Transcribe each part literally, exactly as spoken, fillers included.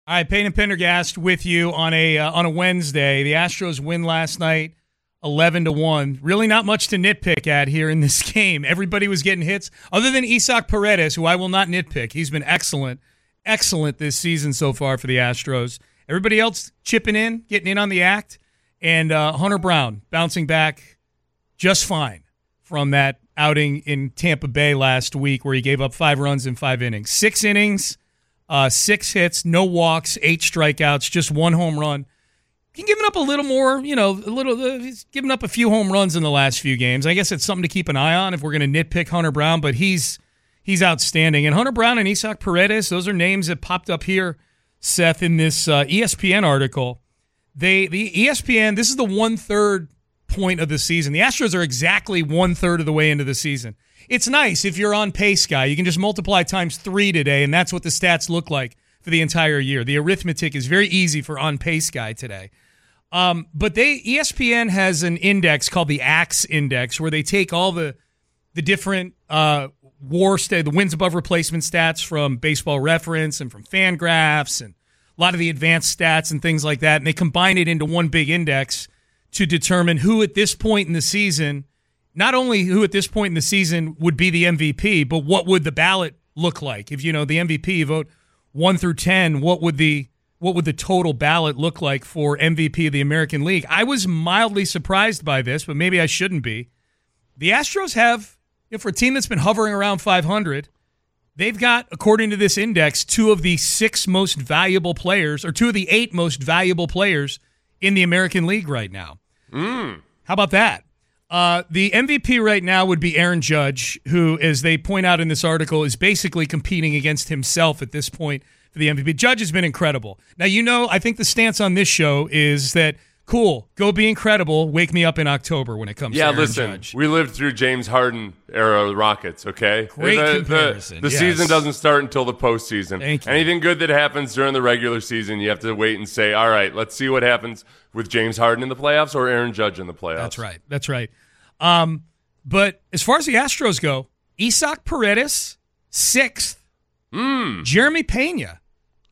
All right, Payne and Pendergast with you on a uh, on a Wednesday. The Astros win last night, eleven to one. Really not much to nitpick at here in this game. Everybody was getting hits, other than Isaac Paredes, who I will not nitpick. He's been excellent, excellent this season so far for the Astros. Everybody else chipping in, getting in on the act, and uh, Hunter Brown bouncing back just fine from that outing in Tampa Bay last week where he gave up five runs in five innings. Six innings. Uh, six hits, no walks, eight strikeouts, just one home run. He's given up a little more, you know, a little. Uh, he's given up a few home runs in the last few games. I guess it's something to keep an eye on if we're going to nitpick Hunter Brown, but he's he's outstanding. And Hunter Brown and Isaac Paredes, those are names that popped up here, Seth, in this uh, E S P N article. They the E S P N, this is the one-third point of the season. The Astros are exactly one-third of the way into the season. It's nice if you're on pace, guy. You can just multiply times three today, and that's what the stats look like for the entire year. The arithmetic is very easy for on pace guy today. Um, but they E S P N has an index called the A X Index where they take all the the different uh, WAR stat, the wins above replacement stats from Baseball Reference and from Fangraphs and a lot of the advanced stats and things like that, and they combine it into one big index to determine who at this point in the season. Not only who at this point in the season would be the M V P, but what would the ballot look like? If you know the M V P, you vote one through ten, what would the what would the total ballot look like for M V P of the American League? I was mildly surprised by this, but maybe I shouldn't be. The Astros have, you know, for a team that's been hovering around five hundred, they've got, according to this index, two of the six most valuable players, or two of the eight most valuable players in the American League right now. Mm. How about that? Uh, the M V P right now would be Aaron Judge, who, as they point out in this article, is basically competing against himself at this point for the M V P. Judge has been incredible. Now, you know, I think the stance on this show is that, cool, go be incredible, wake me up in October when it comes yeah, to Aaron listen, Judge. We lived through James Harden era of the Rockets, okay? Great the, comparison, The, the yes. season doesn't start until the postseason. Thank you. Anything good that happens during the regular season, you have to wait and say, all right, let's see what happens with James Harden in the playoffs or Aaron Judge in the playoffs. That's right. That's right. Um, but as far as the Astros go, Isaac Paredes, sixth. Mm. Jeremy Pena,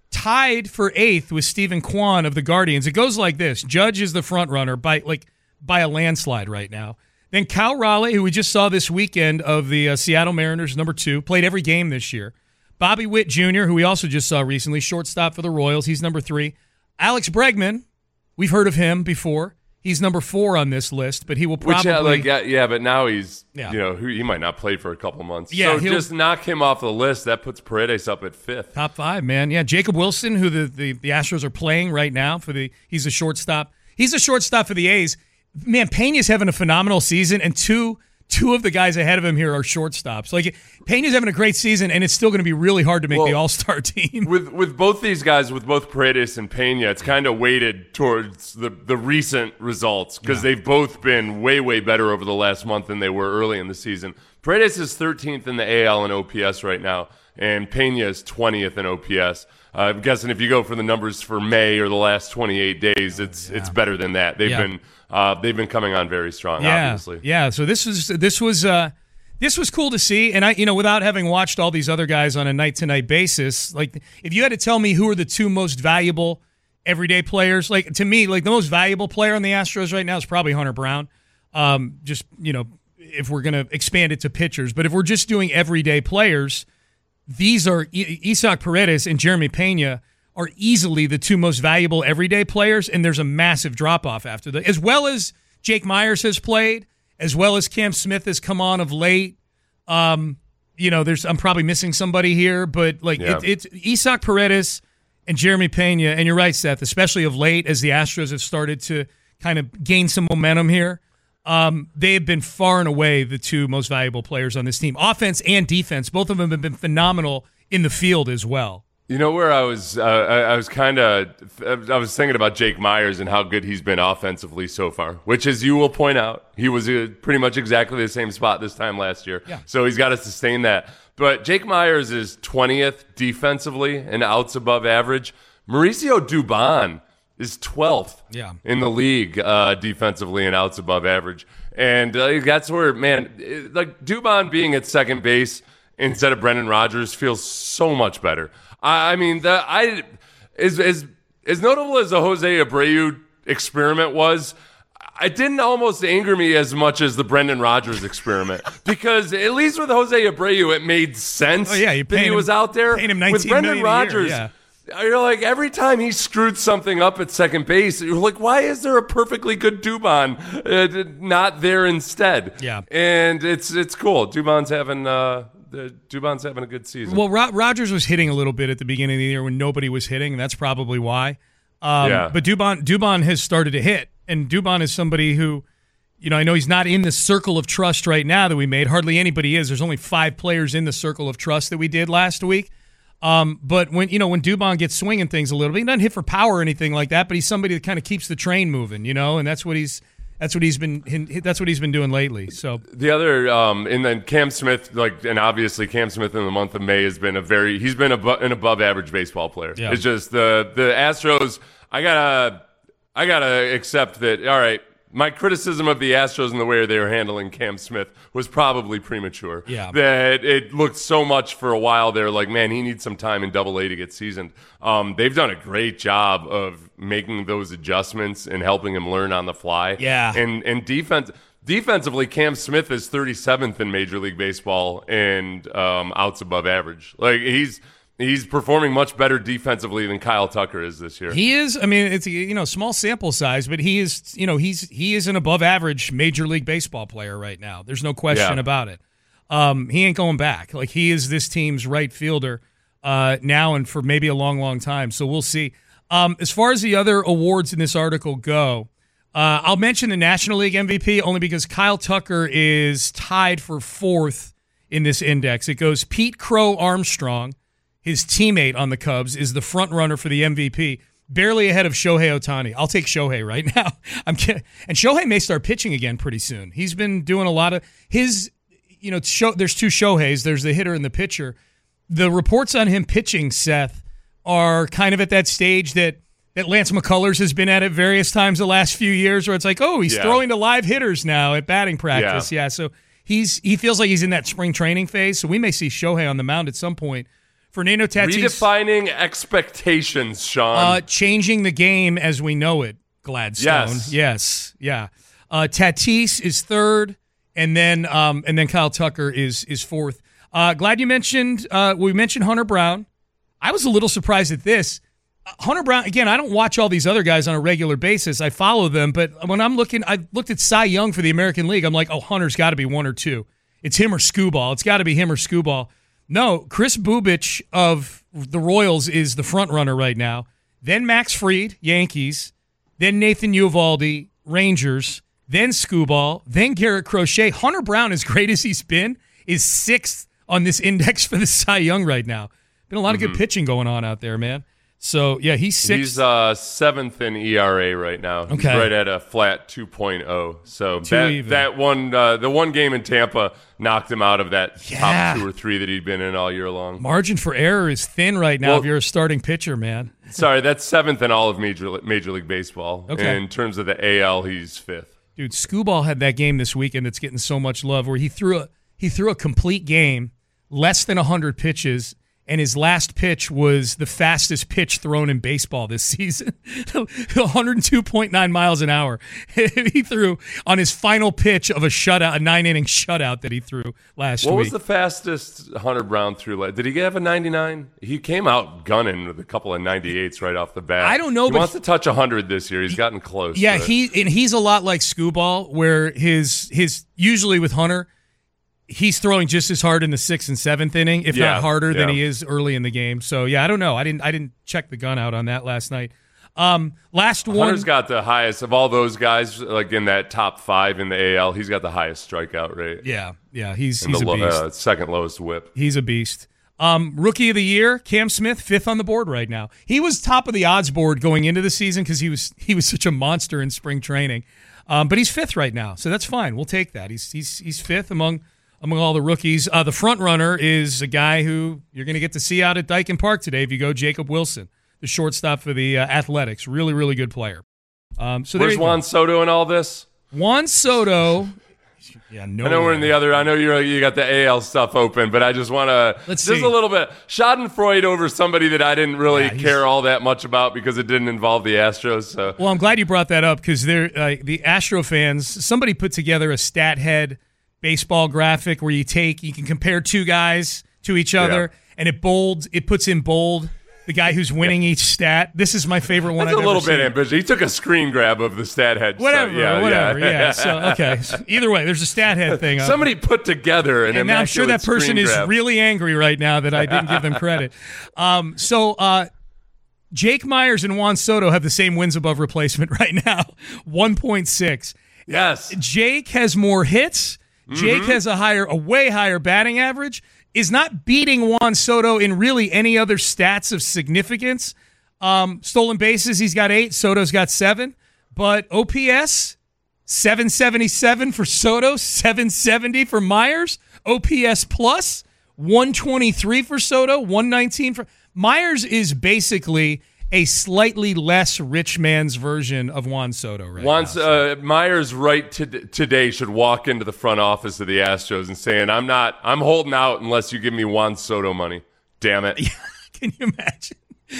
tied for eighth with Stephen Kwan of the Guardians. It goes like this. Judge is the front runner by like by a landslide right now. Then Cal Raleigh, who we just saw this weekend of the uh, Seattle Mariners, number two, played every game this year. Bobby Witt Junior, who we also just saw recently, shortstop for the Royals. He's number three. Alex Bregman, we've heard of him before. He's number four on this list, but he will probably... Which, yeah, like, yeah, yeah, but now he's, Yeah. you know, he he might not play for a couple months. Yeah, so he'll- just knock him off the list. That puts Paredes up at fifth. Top five, man. Yeah, Jacob Wilson, who the, the, the Astros are playing right now for the, he's a shortstop. He's a shortstop for the A's. Man, Pena's having a phenomenal season, and two two of the guys ahead of him here are shortstops. Like, Pena's having a great season, and it's still going to be really hard to make Well, the All-Star team. With with both these guys, with both Paredes and Pena, it's kind of weighted towards the, the recent results because Yeah. they've both been way, way better over the last month than they were early in the season. Paredes is thirteenth in the A L in O P S right now, and Pena is twentieth in O P S. Uh, I'm guessing if you go for the numbers for May or the last twenty-eight days, it's yeah. it's better than that. They've Yeah. been uh, they've been coming on very strong, Yeah, obviously. yeah. So this was this was uh, this was cool to see, and I, you know, without having watched all these other guys on a night-to-night basis, like if you had to tell me who are the two most valuable everyday players, like to me, like the most valuable player on the Astros right now is probably Hunter Brown. Um, just you know, if we're gonna expand it to pitchers, but if we're just doing everyday players, these are I- Isaac Paredes and Jeremy Pena are easily the two most valuable everyday players, and there's a massive drop-off after that. As well as Jake Myers has played, as well as Cam Smith has come on of late. Um, you know, there's I'm probably missing somebody here, but like Yeah. it, it's Isaac Paredes and Jeremy Pena, and you're right, Seth, especially of late as the Astros have started to kind of gain some momentum here. Um, they have been far and away the two most valuable players on this team. Offense and defense, both of them have been phenomenal in the field as well. You know where I was? Uh, I, I was kind of. I was thinking about Jake Myers and how good he's been offensively so far. Which, as you will point out, he was uh, pretty much exactly the same spot this time last year. Yeah. So he's got to sustain that. But Jake Myers is twentieth defensively and outs above average. Mauricio Dubon is twelfth Yeah. in the league uh, defensively and outs above average. And uh, that's where, man, it, like Dubon being at second base instead of Brendan Rodgers feels so much better. I, I mean, the, I as as as notable as the Jose Abreu experiment was, it didn't almost anger me as much as the Brendan Rodgers experiment, because at least with Jose Abreu, it made sense. Oh yeah, you that he him, was out there with Brendan Rodgers. Yeah. You're like, every time he screwed something up at second base, you're like, why is there a perfectly good Dubon uh, not there instead? Yeah, and it's it's cool. Dubon's having uh, the Dubon's having a good season. Well, Ro- Rodgers was hitting a little bit at the beginning of the year when nobody was hitting, and that's probably why. Um, yeah. But Dubon Dubon has started to hit, and Dubon is somebody who, you know, I know he's not in the circle of trust right now that we made. Hardly anybody is. There's only five players in the circle of trust that we did last week. Um, but when you know when Dubon gets swinging things a little bit, he doesn't hit for power or anything like that. But he's somebody that kind of keeps the train moving, you know, and that's what he's that's what he's been that's what he's been doing lately. So the other, um, and then Cam Smith, like, and obviously Cam Smith in the month of May has been a very he's been a, an above average baseball player. Yeah. It's just the the Astros. I gotta I gotta accept that. All right. My criticism of the Astros and the way they were handling Cam Smith was probably premature. Yeah. That it looked so much for a while there like, man, he needs some time in Double A to get seasoned. Um, they've done a great job of making those adjustments and helping him learn on the fly. Yeah. And and defense defensively, Cam Smith is thirty-seventh in Major League Baseball and um, outs above average. Like he's He's performing much better defensively than Kyle Tucker is this year. He is. I mean, it's a, you know small sample size, but he is. You know, he's he is an above average Major League Baseball player right now. There's no question yeah. about it. Um, he ain't going back. Like he is this team's right fielder uh, now and for maybe a long, long time. So we'll see. Um, as far as the other awards in this article go, uh, I'll mention the National League M V P only because Kyle Tucker is tied for fourth in this index. It goes Pete Crow Armstrong. His teammate on the Cubs is the front runner for the M V P, barely ahead of Shohei Ohtani. I'll take Shohei right now. I'm kidding. And Shohei may start pitching again pretty soon. He's been doing a lot of his, you know, show, there's two Shoheis. There's the hitter and the pitcher. The reports on him pitching, Seth, are kind of at that stage that, that Lance McCullers has been at it various times the last few years where it's like, oh, he's yeah. throwing to live hitters now at batting practice. Yeah, yeah so he's he feels like he's in that spring training phase. So we may see Shohei on the mound at some point. Fernando Tatis. Redefining expectations, Sean. Uh, changing the game as we know it, Gladstone. Yes. Yes. Yeah. Uh, Tatis is third, and then um, and then Kyle Tucker is is fourth. Uh, glad you mentioned, uh, we mentioned Hunter Brown. I was a little surprised at this. Uh, Hunter Brown, again, I don't watch all these other guys on a regular basis. I follow them, but when I'm looking, I looked at Cy Young for the American League. I'm like, oh, Hunter's got to be one or two. It's him or Scooball. It's got to be him or Scooball. No, Chris Bubich of the Royals is the front runner right now. Then Max Fried, Yankees. Then Nathan Eovaldi, Rangers. Then Scooball. Then Garrett Crochet. Hunter Brown, as great as he's been, is sixth on this index for the Cy Young right now. Been a lot of mm-hmm. good pitching going on out there, man. So, yeah, he's sixth. He's uh, seventh in E R A right now. Okay. He's right at a flat two point oh. So Two that, even. that one, uh, the one game in Tampa knocked him out of that Yeah. top two or three that he'd been in all year long. Margin for error is thin right now Well, if you're a starting pitcher, man. Sorry, that's seventh in all of Major, Major League Baseball. Okay. In terms of the A L, he's fifth. Dude, Scooball had that game this weekend that's getting so much love where he threw a he threw a complete game, less than one hundred pitches, and his last pitch was the fastest pitch thrown in baseball this season, one oh two point nine miles an hour. He threw on his final pitch of a shutout, a nine-inning shutout that he threw last What week. was the fastest Hunter Brown threw? Did he have a ninety-nine? He came out gunning with a couple of ninety-eights right off the bat. I don't know, He but wants to touch one hundred this year. He's gotten close. Yeah, but- he and he's a lot like Scooball, where his his usually with Hunter, he's throwing just as hard in the sixth and seventh inning, if Yeah, not harder than yeah. he is early in the game. So yeah, I don't know. I didn't I didn't check the gun out on that last night. Um, last one. Hunter's got the highest of all those guys, like in that top five in the A L. He's got the highest strikeout rate. Yeah, yeah, he's and he's the a lo- beast. uh, second lowest whip. He's a beast. Um, rookie of the year, Cam Smith, fifth on the board right now. He was top of the odds board going into the season because he was he was such a monster in spring training. Um, but he's fifth right now, so that's fine. We'll take that. He's he's he's fifth among among all the rookies. Uh, the front runner is a guy who you're going to get to see out at Dyken Park today if you go, Jacob Wilson, the shortstop for the uh, Athletics. Really, really good player. Um, so Where's there you Juan go. Soto in all this? Juan Soto. Yeah, no. I know way. we're in the other. I know you're you got the A L stuff open, but I just want to Let's just see. a little bit Schadenfreude over somebody that I didn't really Yeah, he's- care all that much about because it didn't involve the Astros. So Well, I'm glad you brought that up because they're uh, the Astro fans. Somebody put together a stat head baseball graphic where you take you can compare two guys to each other, Yeah. and it bolds. It puts in bold the guy who's winning each stat. This is my favorite one. that's I've a little ever bit seen. ambitious. He took a screen grab of the stat head. Whatever, so, yeah, whatever. Yeah. Yeah. So okay. So either way, there's a stat head thing. Up. Somebody put together an and now I'm sure that immaculate person screen is grab. really angry right now that I didn't give them credit. Um, so uh, Jake Myers and Juan Soto have the same wins above replacement right now, one point six. Yes. Jake has more hits. Jake Mm-hmm. has a higher, a way higher batting average. Is not beating Juan Soto in really any other stats of significance. Um, stolen bases, he's got eight. Soto's got seven. But O P S, seven seventy-seven for Soto, seven seventy for Myers. O P S plus, one twenty-three for Soto, one nineteen for Myers. Is basically a slightly less rich man's version of Juan Soto right Once now. uh, Myers right to, today should walk into the front office of the Astros and saying, "I'm not. I'm holding out unless you give me Juan Soto money. Damn it." Can you imagine?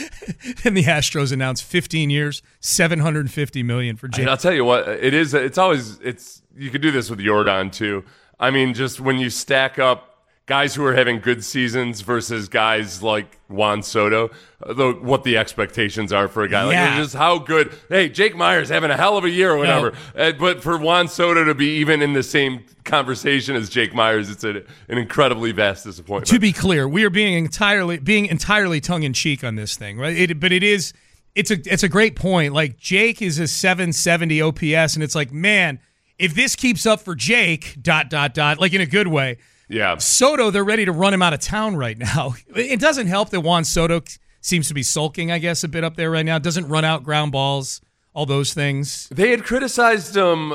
And the Astros announced fifteen years, seven hundred fifty million dollars for Jake. And I'll tell you what, it is. It's always. It's you could do this with Yordan too. I mean, just when you stack up guys who are having good seasons versus guys like Juan Soto, the, what the expectations are for a guy Yeah. like just how good. Hey, Jake Myers having a hell of a year or whatever, uh, but for Juan Soto to be even in the same conversation as Jake Myers, it's a, an incredibly vast disappointment. To be clear, we are being entirely being entirely tongue in cheek on this thing, right? It, but it is it's a it's a great point. Like Jake is a seven seventy O P S, and it's like, man, if this keeps up for Jake, dot dot dot, like in a good way. Yeah. Soto, they're ready to run him out of town right now. It doesn't help that Juan Soto seems to be sulking, I guess, a bit up there right now. Doesn't run out ground balls, all those things. They had criticized him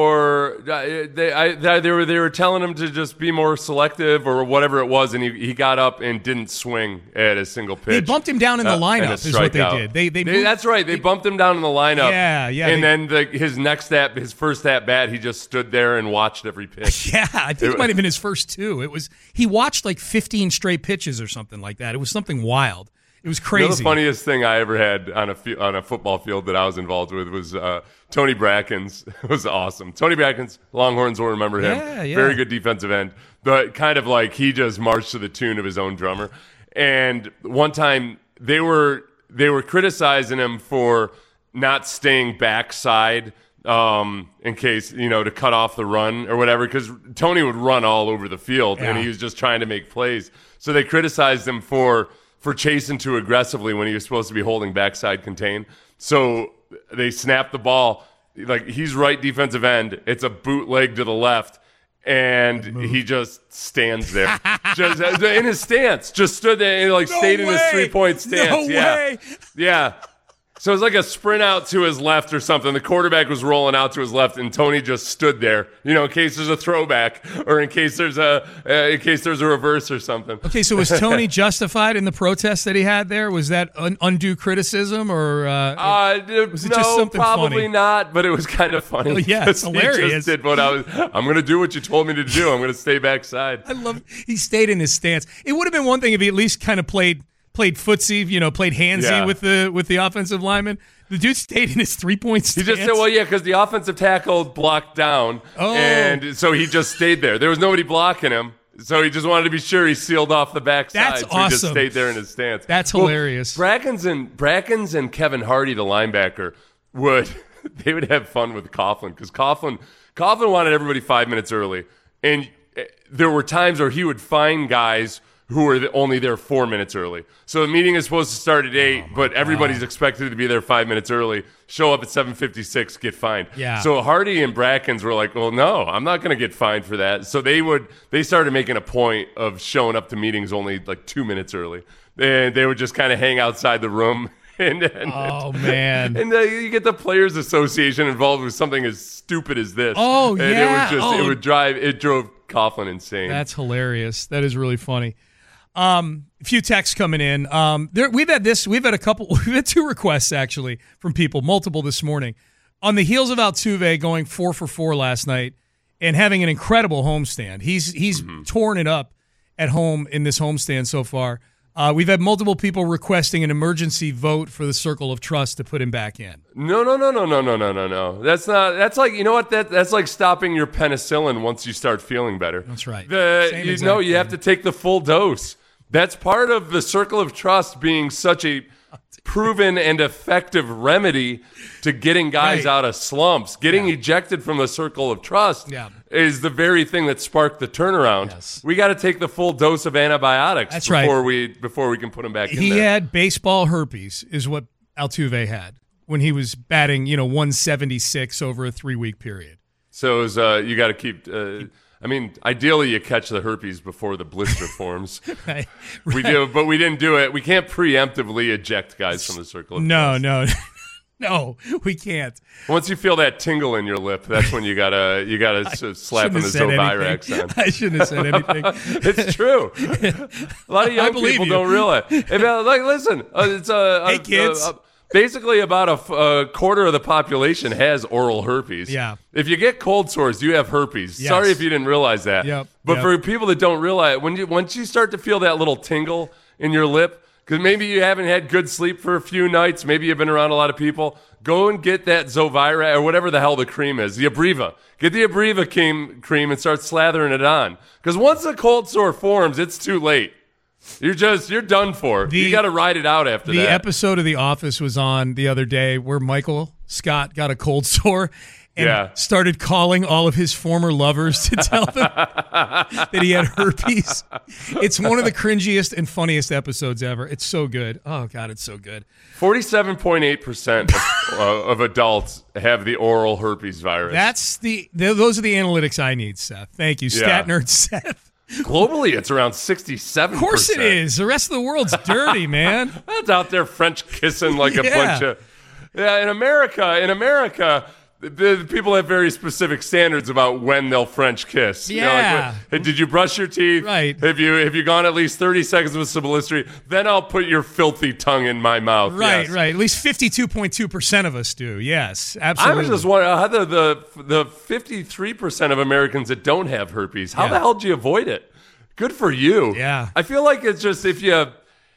for uh, they I, they were they were telling him to just be more selective or whatever it was, and he, he got up and didn't swing at a single pitch. They bumped him down in the Uh, lineup, and a is what they strikeout. did. They they, They- moved, that's right. They, they- bumped him down in the lineup. Yeah, yeah, And they- then the, his next at his first at bat, he just stood there and watched every pitch. Yeah, I think it, It- might have been his first two. It was he watched like fifteen straight pitches or something like that. It was something wild. It was You crazy. know, the funniest thing I ever had on a fi- on a football field that I was involved with was uh, Tony Brackens. It was awesome. Tony Brackens, Longhorns will remember him. Yeah, yeah. Very good defensive end, but kind of like he just marched to the tune of his own drummer. And one time they were they were criticizing him for not staying backside um, in case, you know, to cut off the run or whatever, because Tony would run all over the field and Yeah. he was just trying to make plays. So they criticized him for for chasing too aggressively when he was supposed to be holding backside contain. So they snapped the ball. Like, he's right defensive end. It's a bootleg to the left. And he just stands there. just in his stance. Just stood there and like No stayed in his way. three-point stance. No yeah. way. Yeah. So it was like a sprint out to his left or something. The quarterback was rolling out to his left, and Tony just stood there, you know, in case there's a throwback or in case there's a uh, in case there's a reverse or something. Okay, so was Tony justified in the protest that he had there? Was that un- undue criticism or? Uh, Uh, Was it no, just something probably funny? not. But it was kind of funny. Well, yeah, it's He hilarious. just did what I was. I'm going to do what you told me to do. I'm going to stay backside. I love. He stayed in his stance. It would have been one thing if he at least kind of played played footsie, you know, played handsy Yeah. with the with the offensive lineman. The dude stayed in his three point He stance. just said, "Well, yeah, because the offensive tackle blocked down, Oh. and so he just stayed there. There was nobody blocking him." So he just wanted to be sure he sealed off the backside. That's so he just awesome. stayed there in his stance. That's Well, hilarious. Brackens and Brackens and Kevin Hardy, the linebacker, would they would have fun with Coughlin because Coughlin Coughlin wanted everybody five minutes early, and eh, there were times where he would find guys who were the- only there four minutes early. So the meeting is supposed to start at eight, Oh but everybody's expected to be there five minutes early. Show up at seven fifty-six, get fined. Yeah. So Hardy and Brackens were like, "Well, no, I'm not going to get fined for that." So they would they started making a point of showing up to meetings only like two minutes early, and they would just kind of hang outside the room. And, and Oh man. and uh, you get the Players Association involved with something as stupid as this. Oh, and yeah. it was just Oh. it would drive it drove Coughlin insane. That's hilarious. That is really funny. Um, a few texts coming in. Um, there, we've had this. We've had a couple. We've had two requests actually from people, multiple this morning. On the heels of Altuve going four for four last night, and having an incredible homestand. He's he's mm-hmm. torn it up at home in this homestand so far. Uh, we've had multiple people requesting an emergency vote for the Circle of Trust to put him back in. No, no, no, no, no, no, no, no, no. That's not. That's like you know what? That that's like stopping your penicillin once you start feeling better. That's right. The, Same you know, you have to take the full dose. That's part of the Circle of Trust being such a proven and effective remedy to getting guys right. out of slumps. Getting yeah. ejected from the Circle of Trust yeah. is the very thing that sparked the turnaround. Yes. We got to take the full dose of antibiotics That's before right. we before we can put him back in he there. He had baseball herpes is what Altuve had when he was batting, you know, one seventy-six over a three-week period. So it was, uh, you got to keep uh, I mean, ideally you catch the herpes before the blister forms. right, right. We do, but we didn't do it. We can't preemptively eject guys from the Circle of No, Trust. no. No, we can't. Once you feel that tingle in your lip, that's when you gotta you gotta slap in the Zovirax on. I shouldn't have said anything. It's true. A lot of young people you. don't realize. If, uh, like, listen, uh, it's uh, hey kids. Uh, uh, basically, about a, a quarter of the population has oral herpes. Yeah. If you get cold sores, you have herpes. Yes. Sorry if you didn't realize that. Yep. But yep. for people that don't realize, when you once you start to feel that little tingle in your lip, because maybe you haven't had good sleep for a few nights, maybe you've been around a lot of people, go and get that Zovira or whatever the hell the cream is, the Abreva. Get the Abreva cream, cream and start slathering it on. Because once a cold sore forms, it's too late. You're just, you're done for. The, you got to ride it out after the that. The episode of The Office was on the other day where Michael Scott got a cold sore and yeah. started calling all of his former lovers to tell them that he had herpes. It's one of the cringiest and funniest episodes ever. It's so good. Oh, God, it's so good. forty-seven point eight percent of, uh, of adults have the oral herpes virus. That's the, the those are the analytics I need, Seth. Thank you. Stat yeah. nerd Seth. Globally, it's around sixty-seven percent. Of course it is. The rest of the world's dirty, man. That's out there French kissing like a yeah. bunch of... Yeah, in America, in America... The, the people have very specific standards about when they'll French kiss. Yeah. You know, like, hey, did you brush your teeth? Right. Have you have you gone at least thirty seconds with some Listerine? Then I'll put your filthy tongue in my mouth. Right, yes. right. At least fifty-two point two percent of us do. Yes, absolutely. I was just wondering how the the, the fifty-three percent of Americans that don't have herpes, how yeah. the hell do you avoid it? Good for you. Yeah. I feel like it's just if you...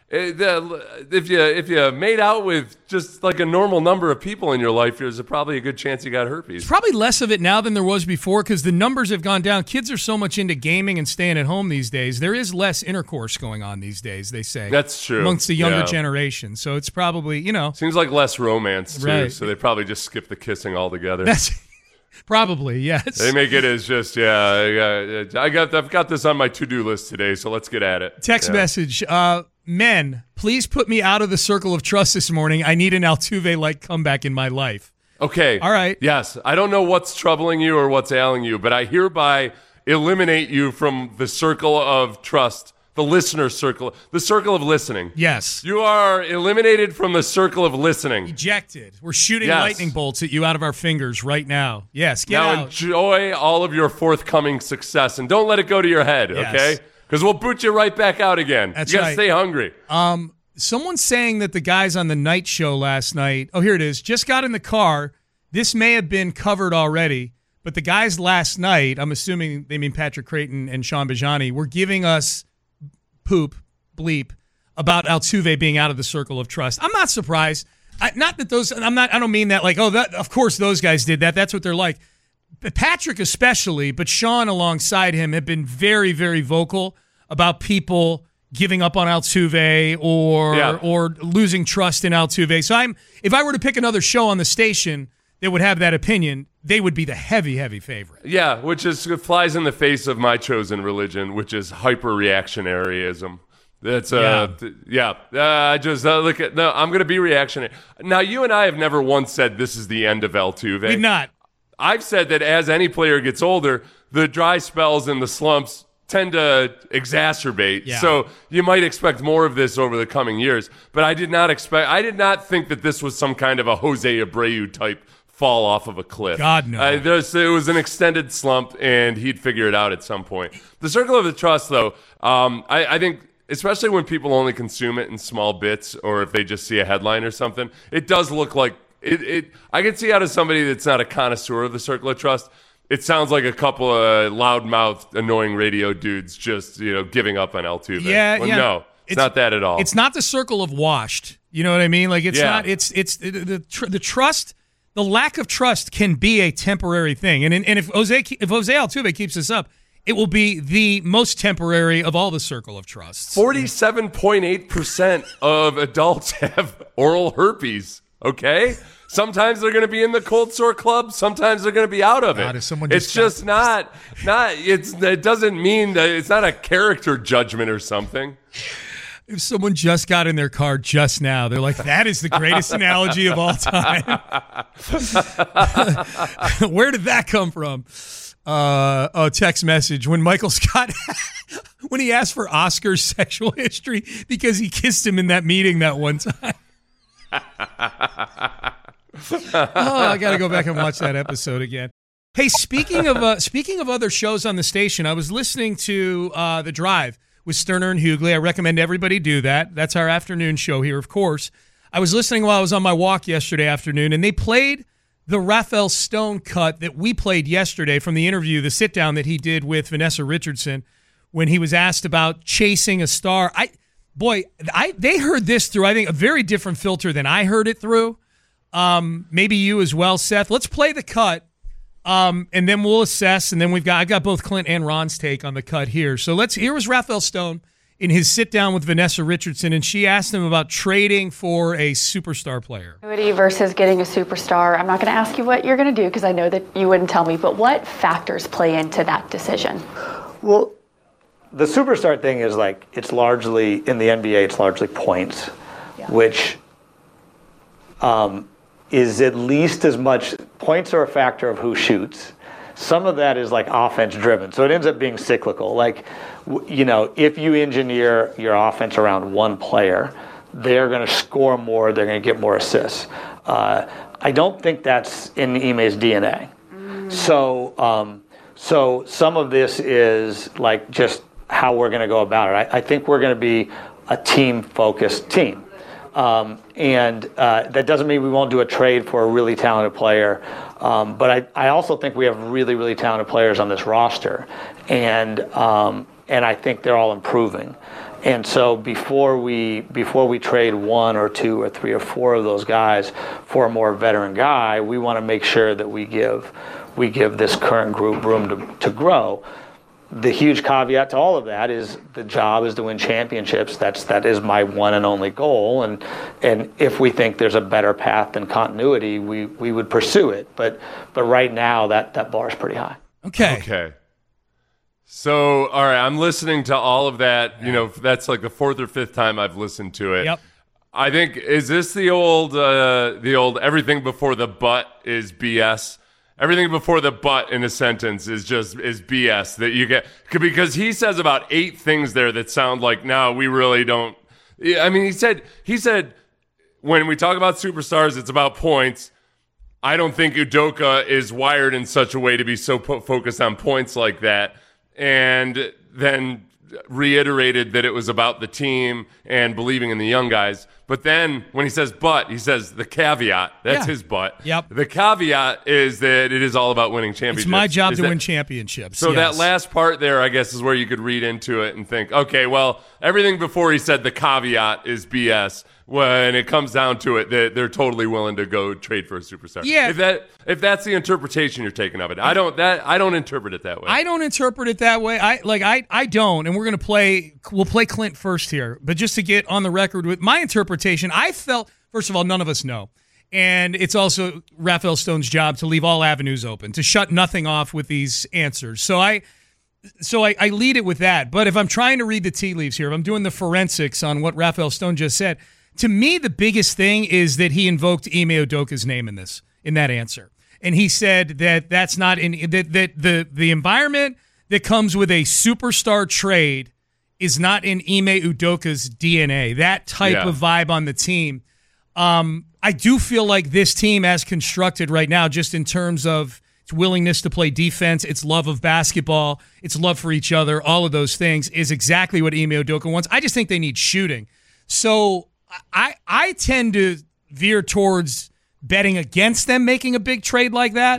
If you if you made out with just like a normal number of people in your life, there's a, probably a good chance you got herpes. It's probably less of it now than there was before because the numbers have gone down. Kids are so much into gaming and staying at home these days. There is less intercourse going on these days, they say. That's true. Amongst the younger yeah. generation. So it's probably, you know. Seems like less romance, too. Right. So they probably just skip the kissing altogether. That's probably, yes. They make it as just, yeah, I got, I've got this on my to-do list today, so let's get at it. Text yeah. message. Uh, Men, please put me out of the Circle of Trust this morning. I need an Altuve-like comeback in my life. Okay. All right. Yes. I don't know what's troubling you or what's ailing you, but I hereby eliminate you from the Circle of Trust, the listener circle, the circle of listening. Yes. You are eliminated from the circle of listening. Ejected. We're shooting yes. lightning bolts at you out of our fingers right now. Yes, get now out. Now enjoy all of your forthcoming success, and don't let it go to your head, yes. okay? Because we'll boot you right back out again. That's you got to right. stay hungry. Um, someone's saying that the guys on the night show last night, oh, here it is, just got in the car. This may have been covered already, but the guys last night, I'm assuming they mean Patrick Creighton and Sean Bajani, were giving us poop, bleep, about Altuve being out of the Circle of Trust. I'm not surprised. I, not that those, I'm not, I don't mean that like, oh, that, of course those guys did that. That's what they're like. Patrick especially, but Sean alongside him have been very, very vocal about people giving up on Altuve or yeah. or losing trust in Altuve. So I'm if I were to pick another show on the station that would have that opinion, they would be the heavy, heavy favorite. Yeah, which is it flies in the face of my chosen religion, which is hyper-reactionaryism. That's uh yeah. yeah. Uh, I just uh, look at no. I'm going to be reactionary. Now, you and I have never once said this is the end of Altuve. We've not. I've said that as any player gets older, the dry spells and the slumps tend to exacerbate. Yeah. So you might expect more of this over the coming years. But I did not expect. I did not think that this was some kind of a Jose Abreu type fall off of a cliff. God, no. Uh, there's, it was an extended slump, and he'd figure it out at some point. The Circle of the Trust, though, um, I, I think. Especially when people only consume it in small bits, or if they just see a headline or something, it does look like it. it I can see out of somebody that's not a connoisseur of the Circle of Trust, it sounds like a couple of loudmouth, annoying radio dudes just, you know, giving up on Altuve. Yeah, well, yeah. No, it's, it's not that at all. It's not the circle of washed. You know what I mean? Like, it's yeah. not, it's, it's the, the, tr- the trust, the lack of trust can be a temporary thing. And, and if Jose, if Jose Altuve keeps this up, it will be the most temporary of all the circle of trusts. forty-seven point eight percent of adults have oral herpes, okay? Sometimes they're going to be in the cold sore club. Sometimes they're going to be out of God, it. if someone just it's just not, not, it's, it doesn't mean that it's not a character judgment or something. If someone just got in their car just now, they're like, that is the greatest analogy of all time. Where did that come from? Uh, oh, text message. When Michael Scott, when he asked for Oscar's sexual history because he kissed him in that meeting that one time. Oh, I got to go back and watch that episode again. Hey, speaking of uh, speaking of other shows on the station, I was listening to uh, The Drive with Sterner and Hughley. I recommend everybody do that. That's our afternoon show here, of course. I was listening while I was on my walk yesterday afternoon, and they played the Rafael Stone cut that we played yesterday from the interview, the sit-down that he did with Vanessa Richardson when he was asked about chasing a star. I, boy, I they heard this through, I think, a very different filter than I heard it through. Um, maybe you as well, Seth. Let's play the cut. Um, and then we'll assess, and then we've got I got both Clint and Ron's take on the cut here. So let's here was Rafael Stone in his sit down with Vanessa Richardson, and she asked him about trading for a superstar player. Versus getting a superstar. I'm not going to ask you what you're going to do because I know that you wouldn't tell me, but what factors play into that decision? Well, the superstar thing is like it's largely in the N B A. It's largely points, yeah. which um, is at least as much. Points are a factor of who shoots. Some of that is like offense driven. So it ends up being cyclical. Like, you know, if you engineer your offense around one player, they're going to score more. They're going to get more assists. Uh, I don't think that's in Ime's D N A. Mm. So, um, so some of this is like just how we're going to go about it. I, I think we're going to be a team-focused team. Um, and uh, that doesn't mean we won't do a trade for a really talented player. Um, but I, I also think we have really, really talented players on this roster. And um, and I think they're all improving. And so before we before we trade one or two or three or four of those guys for a more veteran guy, we want to make sure that we give we give this current group room to, to grow. The huge caveat to all of that is the job is to win championships. That's that is my one and only goal. And and if we think there's a better path than continuity, we, we would pursue it. But but right now that, that bar is pretty high. Okay. Okay. So all right, I'm listening to all of that. You know, that's like the fourth or fifth time I've listened to it. Yep. I think is this the old uh, the old everything before the but is B S. Everything before the but in a sentence is just is B S that you get because he says about eight things there that sound like no, we really don't. I mean, he said he said when we talk about superstars, it's about points. I don't think Udoka is wired in such a way to be so po- focused on points like that, and then reiterated that it was about the team and believing in the young guys. But then when he says but, he says the caveat. That's yeah. his but. Yep. The caveat is that it is all about winning championships. It's my job is to that, win championships. So yes. that last part there, I guess, is where you could read into it and think, okay, well, everything before he said the caveat is B S. When it comes down to it, they're, they're totally willing to go trade for a superstar. Yeah. If that if that's the interpretation you're taking of it, I don't that I don't interpret it that way. I don't interpret it that way. I like I I don't, and we're gonna play. We'll play Clint first here, but just to get on the record with my interpretation, I felt first of all, none of us know, and it's also Rafael Stone's job to leave all avenues open, to shut nothing off with these answers. So I. So I, I lead it with that. But if I'm trying to read the tea leaves here, if I'm doing the forensics on what Rafael Stone just said, to me, the biggest thing is that he invoked Ime Udoka's name in this, in that answer. And he said that that's not in that, that the, the environment that comes with a superstar trade is not in Ime Udoka's D N A, that type yeah. of vibe on the team. Um, I do feel like this team as constructed right now, just in terms of its willingness to play defense, its love of basketball, its love for each other, all of those things is exactly what Ime Udoka wants. I just think they need shooting. So I I tend to veer towards betting against them making a big trade like that. Yeah.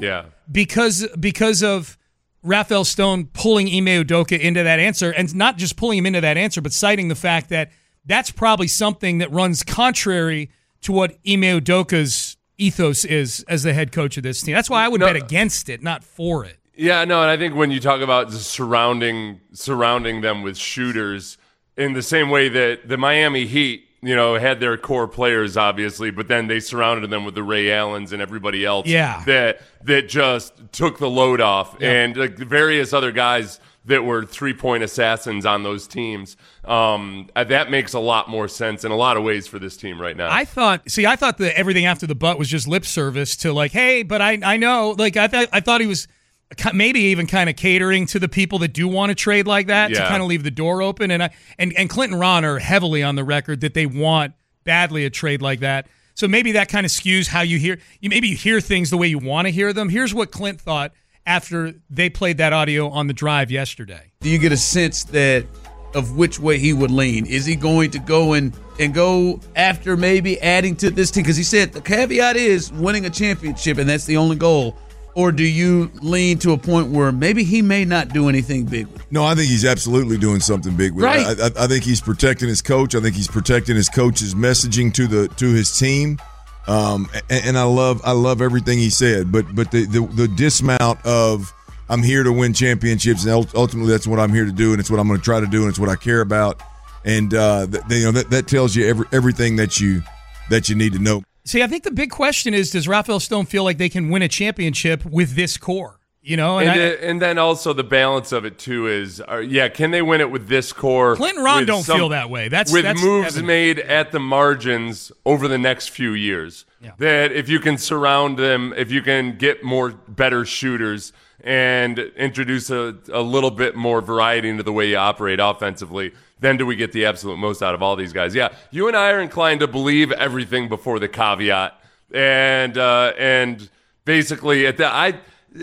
because because of Rafael Stone pulling Ime Udoka into that answer, and not just pulling him into that answer, but citing the fact that that's probably something that runs contrary to what Ime Udoka's ethos is as the head coach of this team. That's why I would no, bet against it, not for it. Yeah, no, and I think when you talk about just surrounding surrounding them with shooters in the same way that the Miami Heat, you know, had their core players, obviously, but then they surrounded them with the Ray Allens and everybody else yeah. that that just took the load off, yeah. and like, various other guys that were three-point assassins on those teams. Um, that makes a lot more sense in a lot of ways for this team right now. I thought, see, I thought that everything after the butt was just lip service to like, hey, but I I know, like I thought I thought he was maybe even kind of catering to the people that do want to trade like that yeah. to kind of leave the door open. And I and, and Clinton Ron are heavily on the record that they want badly a trade like that. So maybe that kind of skews how you hear you maybe you hear things the way you want to hear them. Here's what Clint thought after they played that audio on the drive yesterday. Do you get a sense that of which way he would lean? Is he going to go and, and go after maybe adding to this team? Because he said the caveat is winning a championship, and that's the only goal. Or do you lean to a point where maybe he may not do anything big with it? No, I think he's absolutely doing something big with right. it. I, I, I think he's protecting his coach. I think he's protecting his coach's messaging to the to his team. Um, and, and I love I love everything he said. But but the, the the dismount of I'm here to win championships, and ultimately that's what I'm here to do, and it's what I'm going to try to do, and it's what I care about. And uh, th- you know that, that tells you every, everything that you that you need to know. See, I think the big question is, does Rafael Stone feel like they can win a championship with this core? You know, and, and, I, it, and then also the balance of it too is, uh, yeah, can they win it with this core? Clinton Ron don't some, feel that way. That's with that's moves evident. made at the margins over the next few years. Yeah. That if you can surround them, if you can get more better shooters and introduce a, a little bit more variety into the way you operate offensively, then do we get the absolute most out of all these guys. Yeah, you and I are inclined to believe everything before the caveat. And uh, and basically, at the I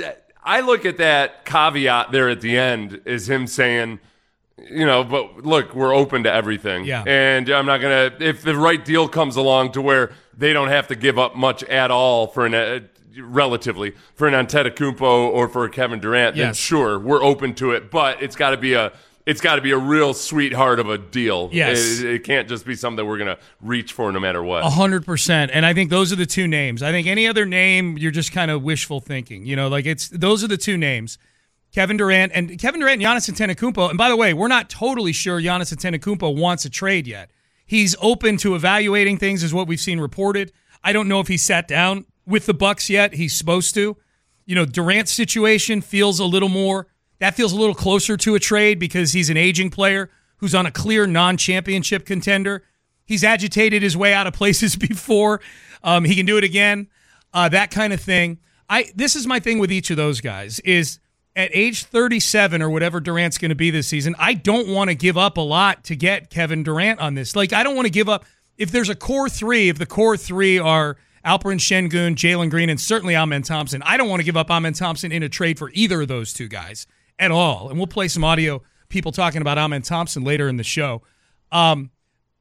I look at that caveat there at the end as him saying, you know, but look, we're open to everything. Yeah. And I'm not gonna if the right deal comes along to where they don't have to give up much at all for an uh, relatively for an Antetokounmpo or for a Kevin Durant. Yes. Then sure, we're open to it, but it's got to be a It's got to be a real sweetheart of a deal. Yes. It, it can't just be something we're going to reach for no matter what. A hundred percent. And I think those are the two names. I think any other name, you're just kind of wishful thinking. You know, like it's those are the two names. Kevin Durant and Kevin Durant and Giannis Antetokounmpo. And by the way, we're not totally sure Giannis Antetokounmpo wants a trade yet. He's open to evaluating things, is what we've seen reported. I don't know if he sat down with the Bucks yet. He's supposed to. You know, Durant's situation feels a little more. That feels a little closer to a trade because he's an aging player who's on a clear non-championship contender. He's agitated his way out of places before. Um, he can do it again. Uh, that kind of thing. I This is my thing with each of those guys is at age thirty-seven or whatever Durant's going to be this season, I don't want to give up a lot to get Kevin Durant on this. Like, I don't want to give up. If there's a core three, if the core three are Alperen Şengün, Jalen Green, and certainly Amen Thompson, I don't want to give up Amen Thompson in a trade for either of those two guys. At all. And we'll play some audio, people talking about Amen Thompson later in the show. Um,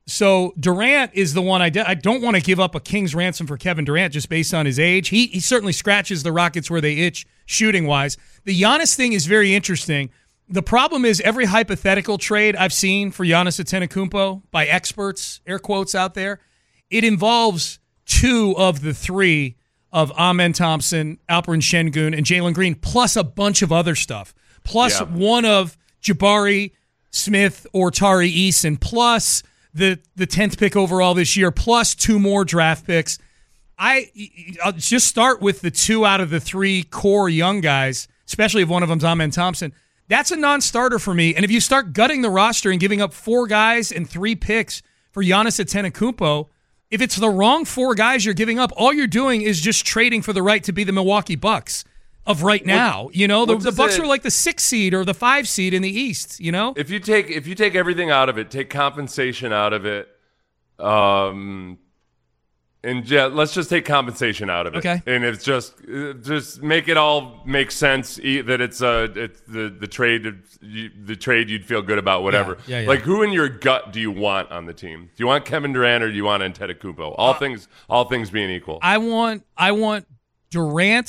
so Durant is the one I, de- I don't want to give up a king's ransom for Kevin Durant just based on his age. He he certainly scratches the Rockets where they itch shooting-wise. The Giannis thing is very interesting. The problem is every hypothetical trade I've seen for Giannis Antetokounmpo by experts, air quotes out there, it involves two of the three of Amen Thompson, Alperen Şengün, and Jalen Green, plus a bunch of other stuff. Plus yeah. one of Jabari Smith or Tari Eason, plus the the tenth pick overall this year, plus two more draft picks. I I'll just start with the two out of the three core young guys, especially if one of them's Amen Thompson. That's a non-starter for me. And if you start gutting the roster and giving up four guys and three picks for Giannis Antetokounmpo, if it's the wrong four guys you're giving up, all you're doing is just trading for the right to be the Milwaukee Bucks of right now. What, you know, the, the Bucks it, are like the six seed or the five seed in the East, you know? If you take if you take everything out of it, take compensation out of it, um and yeah, let's just take compensation out of it. Okay. And it's just just make it all make sense that it's uh it's the the trade the trade you'd feel good about, whatever. Yeah, yeah, yeah. Like, who in your gut do you want on the team? Do you want Kevin Durant or do you want Antetokounmpo? All uh, things all things being equal. I want I want Durant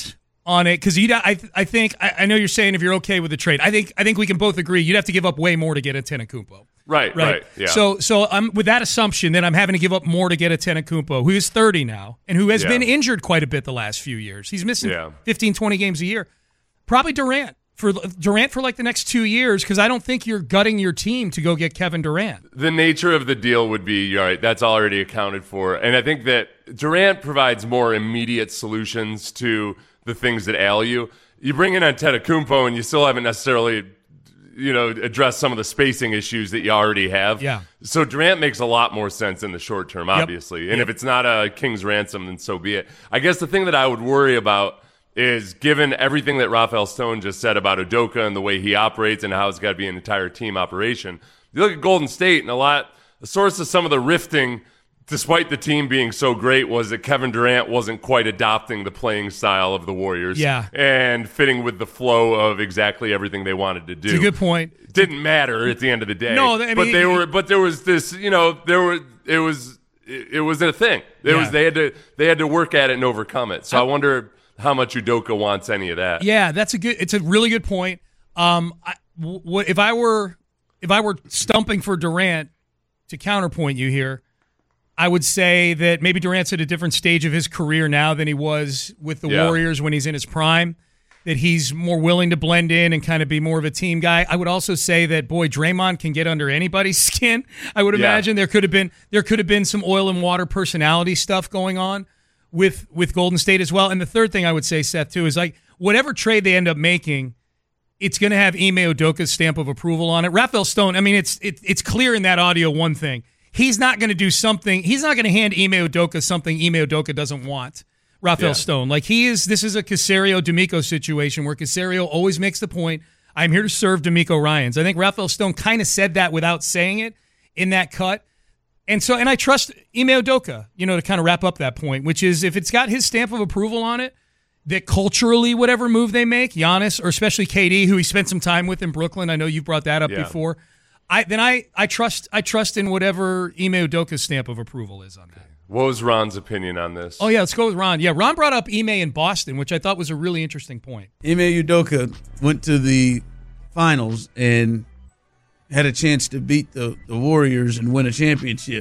on it because you. I I think I, I know you're saying if you're okay with the trade. I think I think we can both agree you'd have to give up way more to get Antetokounmpo. Right, right, right, yeah. So, so I'm with that assumption that I'm having to give up more to get Antetokounmpo, who is thirty now and who has yeah. been injured quite a bit the last few years. He's missing yeah. fifteen, twenty games a year. Probably Durant for Durant for like the next two years because I don't think you're gutting your team to go get Kevin Durant. The nature of the deal would be, all right, that's already accounted for. And I think that Durant provides more immediate solutions to the things that ail you. You bring in Antetokounmpo and you still haven't necessarily, you know, addressed some of the spacing issues that you already have. Yeah. So Durant makes a lot more sense in the short term, obviously. Yep. And yep. if it's not a king's ransom, then so be it. I guess the thing that I would worry about is given everything that Rafael Stone just said about Udoka and the way he operates and how it's got to be an entire team operation. You look at Golden State and a lot, the source of some of the rifting, despite the team being so great, was that Kevin Durant wasn't quite adopting the playing style of the Warriors yeah. and fitting with the flow of exactly everything they wanted to do. It's a good point. It didn't matter at the end of the day. No, I mean, but they were. But there was this. You know, there were. It was. It, it was a thing. It yeah. was. They had to. They had to work at it and overcome it. So I, I wonder how much Udoka wants any of that. Yeah, that's a good. It's a really good point. Um, I, w- if I were, if I were stumping for Durant, to counterpoint you here, I would say that maybe Durant's at a different stage of his career now than he was with the yeah. Warriors when he's in his prime. That he's more willing to blend in and kind of be more of a team guy. I would also say that boy, Draymond can get under anybody's skin. I would imagine yeah. there could have been there could have been some oil and water personality stuff going on with with Golden State as well. And the third thing I would say, Seth, too, is like whatever trade they end up making, it's going to have Ime Udoka's stamp of approval on it. Rafael Stone, I mean, it's it, it's clear in that audio one thing. He's not going to do something. He's not going to hand Ime Udoka something Ime Udoka doesn't want. Rafael yeah. Stone, like he is. This is a Caserio D'Amico situation where Caserio always makes the point, "I'm here to serve D'Amico Ryans." I think Rafael Stone kind of said that without saying it in that cut, and so and I trust Ime Udoka, you know, to kind of wrap up that point, which is if it's got his stamp of approval on it, that culturally whatever move they make, Giannis or especially K D, who he spent some time with in Brooklyn, I know you've brought that up yeah. before. I then I I trust I trust in whatever Ime Udoka's stamp of approval is on that. What was Ron's opinion on this? Oh yeah, let's go with Ron. Yeah, Ron brought up Ime in Boston, which I thought was a really interesting point. Ime Udoka went to the finals and had a chance to beat the, the Warriors and win a championship.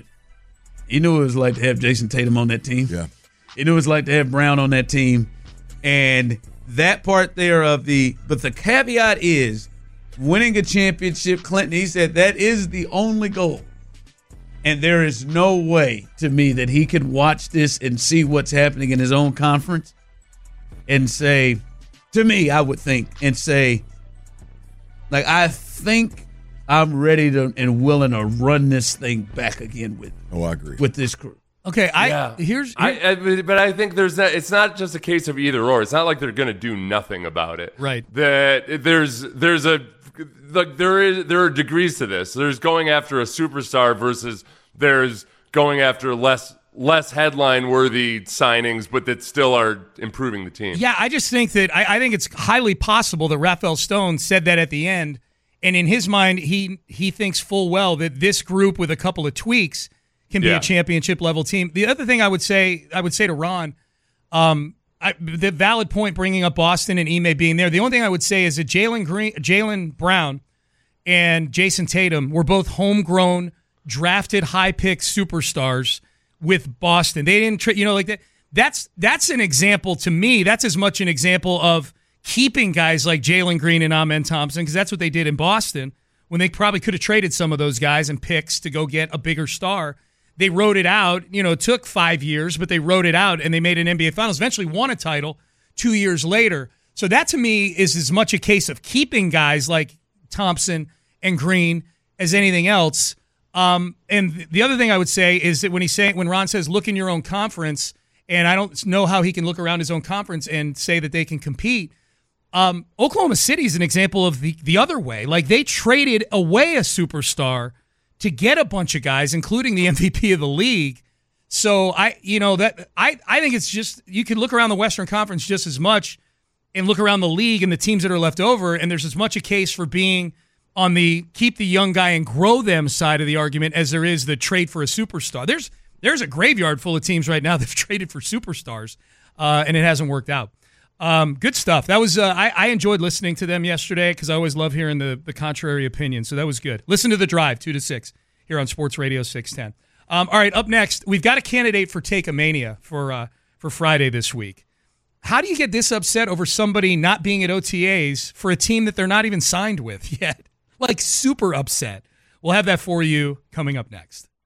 He knew what it was like to have Jason Tatum on that team. Yeah. He knew what it was like to have Brown on that team. And that part there of the – but the caveat is winning a championship, Clinton, he said that is the only goal. And there is no way to me that he could watch this and see what's happening in his own conference and say, to me, I would think, and say, like, I think I'm ready to and willing to run this thing back again with, oh, I agree. with this crew. Okay, I yeah. here's, I, here, I, but I think there's that. It's not just a case of either or. It's not like they're going to do nothing about it. Right. That there's there's a like there is there are degrees to this. There's going after a superstar versus there's going after less less headline worthy signings, but that still are improving the team. Yeah, I just think that I, I think it's highly possible that Rafael Stone said that at the end, and in his mind, he he thinks full well that this group with a couple of tweaks can be yeah. a championship level team. The other thing I would say, I would say to Ron, um, I, the valid point bringing up Boston and Ime being there. The only thing I would say is that Jalen Green, Jalen Brown, and Jason Tatum were both homegrown, drafted, high pick superstars with Boston. They didn't, tra- you know, like that. That's that's an example to me. That's as much an example of keeping guys like Jalen Green and Amen Thompson, because that's what they did in Boston when they probably could have traded some of those guys and picks to go get a bigger star. They wrote it out. You know, it took five years, but they wrote it out and they made an N B A Finals, eventually won a title two years later. So that to me is as much a case of keeping guys like Thompson and Green as anything else. Um, and the other thing I would say is that when he's saying, when Ron says, look in your own conference, and I don't know how he can look around his own conference and say that they can compete. Um, Oklahoma City is an example of the, the other way. Like they traded away a superstar to get a bunch of guys, including the M V P of the league. So I, you know, that I, I think it's just, you can look around the Western Conference just as much and look around the league and the teams that are left over. And there's as much a case for being on the keep the young guy and grow them side of the argument as there is the trade for a superstar. There's, there's a graveyard full of teams right now that've traded for superstars uh, and it hasn't worked out. Um, good stuff. That was uh, I, I enjoyed listening to them yesterday because I always love hearing the, the contrary opinion. So that was good. Listen to The Drive, two to six, here on Sports Radio six ten. Um, all right, up next, we've got a candidate for Take-A-Mania for, uh, for Friday this week. How do you get this upset over somebody not being at O T As for a team that they're not even signed with yet? Like, super upset. We'll have that for you coming up next.